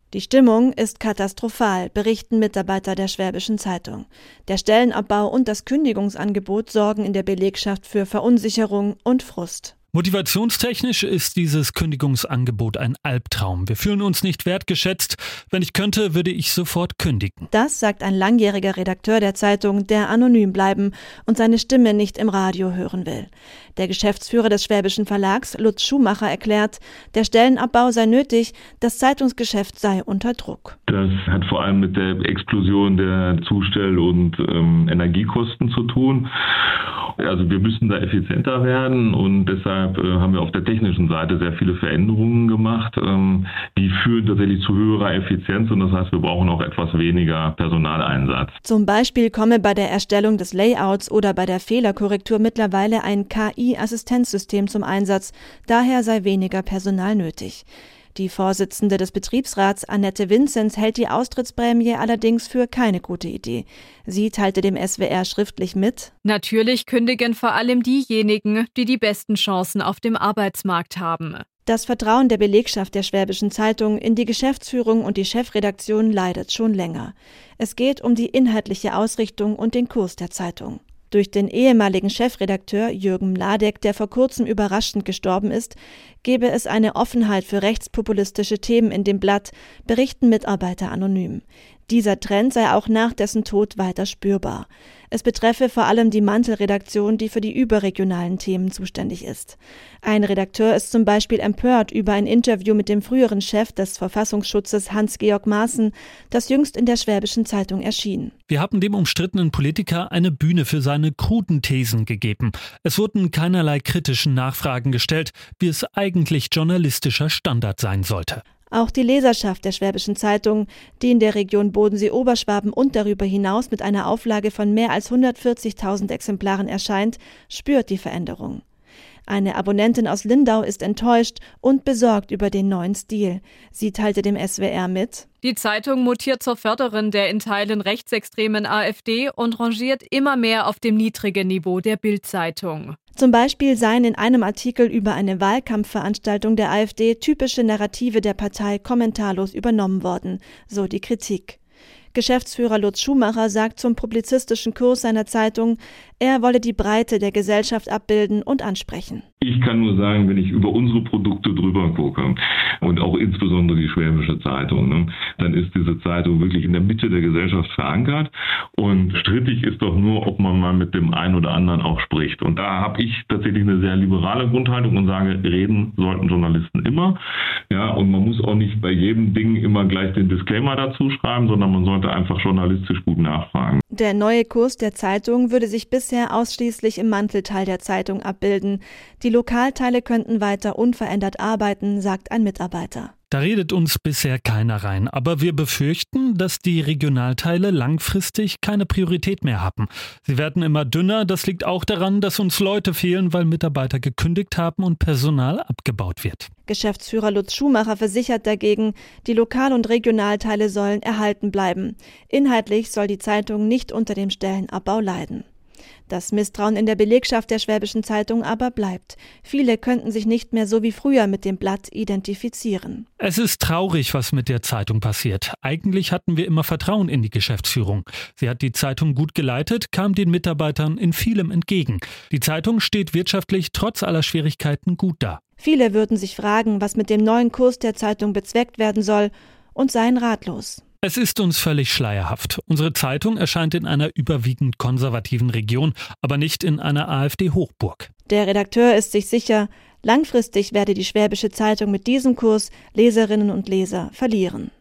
Die Stimmung ist katastrophal, berichten Mitarbeiter der Schwäbischen Zeitung. Der Stellenabbau und das Kündigungsangebot sorgen in der Belegschaft für Verunsicherung und Frust. Motivationstechnisch ist dieses Kündigungsangebot ein Albtraum. Wir fühlen uns nicht wertgeschätzt. Wenn ich könnte, würde ich sofort kündigen. Das sagt ein langjähriger Redakteur der Zeitung, der anonym bleiben und seine Stimme nicht im Radio hören will. Der Geschäftsführer des Schwäbischen Verlags, Lutz Schumacher, erklärt, der Stellenabbau sei nötig, das Zeitungsgeschäft sei unter Druck. Das hat vor allem mit der Explosion der Zustell- und Energiekosten zu tun. Also wir müssen da effizienter werden und deshalb haben wir auf der technischen Seite sehr viele Veränderungen gemacht. Die führen tatsächlich zu höherer Effizienz und das heißt, wir brauchen auch etwas weniger Personaleinsatz. Zum Beispiel komme bei der Erstellung des Layouts oder bei der Fehlerkorrektur mittlerweile ein KI-Assistenzsystem zum Einsatz. Daher sei weniger Personal nötig. Die Vorsitzende des Betriebsrats, Annette Vinzenz, hält die Austrittsprämie allerdings für keine gute Idee. Sie teilte dem SWR schriftlich mit: Natürlich kündigen vor allem diejenigen, die die besten Chancen auf dem Arbeitsmarkt haben. Das Vertrauen der Belegschaft der Schwäbischen Zeitung in die Geschäftsführung und die Chefredaktion leidet schon länger. Es geht um die inhaltliche Ausrichtung und den Kurs der Zeitung. Durch den ehemaligen Chefredakteur Jürgen Mladek, der vor kurzem überraschend gestorben ist, gebe es eine Offenheit für rechtspopulistische Themen in dem Blatt, berichten Mitarbeiter anonym. Dieser Trend sei auch nach dessen Tod weiter spürbar. Es betreffe vor allem die Mantelredaktion, die für die überregionalen Themen zuständig ist. Ein Redakteur ist zum Beispiel empört über ein Interview mit dem früheren Chef des Verfassungsschutzes Hans-Georg Maaßen, das jüngst in der Schwäbischen Zeitung erschien. Wir haben dem umstrittenen Politiker eine Bühne für seine kruden Thesen gegeben. Es wurden keinerlei kritischen Nachfragen gestellt, wie es eigentlich journalistischer Standard sein sollte. Auch die Leserschaft der Schwäbischen Zeitung, die in der Region Bodensee-Oberschwaben und darüber hinaus mit einer Auflage von mehr als 140.000 Exemplaren erscheint, spürt die Veränderung. Eine Abonnentin aus Lindau ist enttäuscht und besorgt über den neuen Stil. Sie teilte dem SWR mit: Die Zeitung mutiert zur Förderin der in Teilen rechtsextremen AfD und rangiert immer mehr auf dem niedrigen Niveau der Bild-Zeitung. Zum Beispiel seien in einem Artikel über eine Wahlkampfveranstaltung der AfD typische Narrative der Partei kommentarlos übernommen worden, so die Kritik. Geschäftsführer Lutz Schumacher sagt zum publizistischen Kurs seiner Zeitung, er wolle die Breite der Gesellschaft abbilden und ansprechen. Ich kann nur sagen, wenn ich über unsere Produkte drüber gucke und auch insbesondere die Schwäbische Zeitung, dann ist diese Zeitung wirklich in der Mitte der Gesellschaft verankert und strittig ist doch nur, ob man mal mit dem einen oder anderen auch spricht. Und da habe ich tatsächlich eine sehr liberale Grundhaltung und sage, reden sollten Journalisten immer. Ja, und man muss auch nicht bei jedem Ding immer gleich den Disclaimer dazu schreiben, sondern man sollte einfach journalistisch gut nachfragen. Der neue Kurs der Zeitung würde sich bisher ausschließlich im Mantelteil der Zeitung abbilden. Die Lokalteile könnten weiter unverändert arbeiten, sagt ein Mitarbeiter. Da redet uns bisher keiner rein, aber wir befürchten, dass die Regionalteile langfristig keine Priorität mehr haben. Sie werden immer dünner, das liegt auch daran, dass uns Leute fehlen, weil Mitarbeiter gekündigt haben und Personal abgebaut wird. Geschäftsführer Lutz Schumacher versichert dagegen, die Lokal- und Regionalteile sollen erhalten bleiben. Inhaltlich soll die Zeitung nicht unter dem Stellenabbau leiden. Das Misstrauen in der Belegschaft der Schwäbischen Zeitung aber bleibt. Viele könnten sich nicht mehr so wie früher mit dem Blatt identifizieren. Es ist traurig, was mit der Zeitung passiert. Eigentlich hatten wir immer Vertrauen in die Geschäftsführung. Sie hat die Zeitung gut geleitet, kam den Mitarbeitern in vielem entgegen. Die Zeitung steht wirtschaftlich trotz aller Schwierigkeiten gut da. Viele würden sich fragen, was mit dem neuen Kurs der Zeitung bezweckt werden soll, und seien ratlos. Es ist uns völlig schleierhaft. Unsere Zeitung erscheint in einer überwiegend konservativen Region, aber nicht in einer AfD-Hochburg. Der Redakteur ist sich sicher, langfristig werde die Schwäbische Zeitung mit diesem Kurs Leserinnen und Leser verlieren.